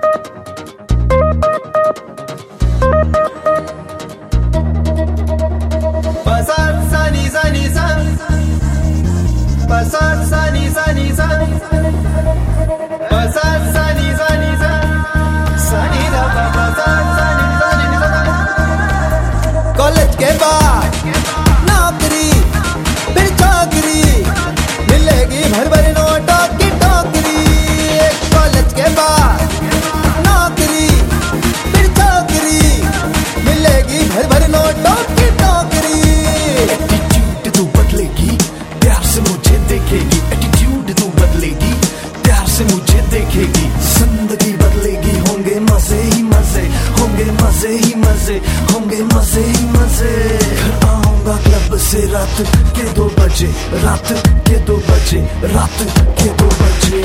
College के बाद नौकरी फिर चाकरी मिलेगी भर भर नोटों की टोकरी। कॉलेज के बाद नौकरी फिर चाकरी मिलेगी भर भर नोटों की टोकरी। एटीट्यूड तू बदलेगी प्यार से मुझे देखेगी, एटीट्यूड तू बदलेगी प्यार से मुझे देखेगी। जिंदगी बदलेगी, होंगे मजे ही मजे, होंगे मजे ही मजे, होंगे मजे ही मजे। घर आऊंगा क्लब से रात के 2 बजे, रात के 2 बजे, रात के 2 बजे।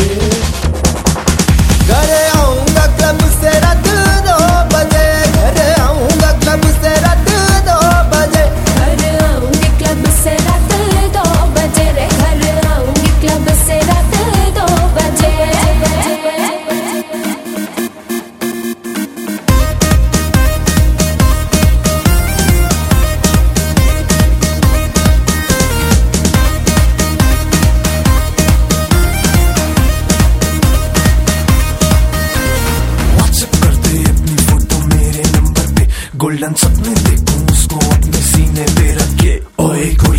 घर आऊंगा क्लब से रात 2 बजे, घर आऊंगा क्लब से रात 2 बजे, घर आऊंगी क्लब से रात 2 बजे रे, घर आऊंगी क्लब से रात 2 बजे। गोल्डन सपने देखूं उसको अपने सीने पे रखे, ओए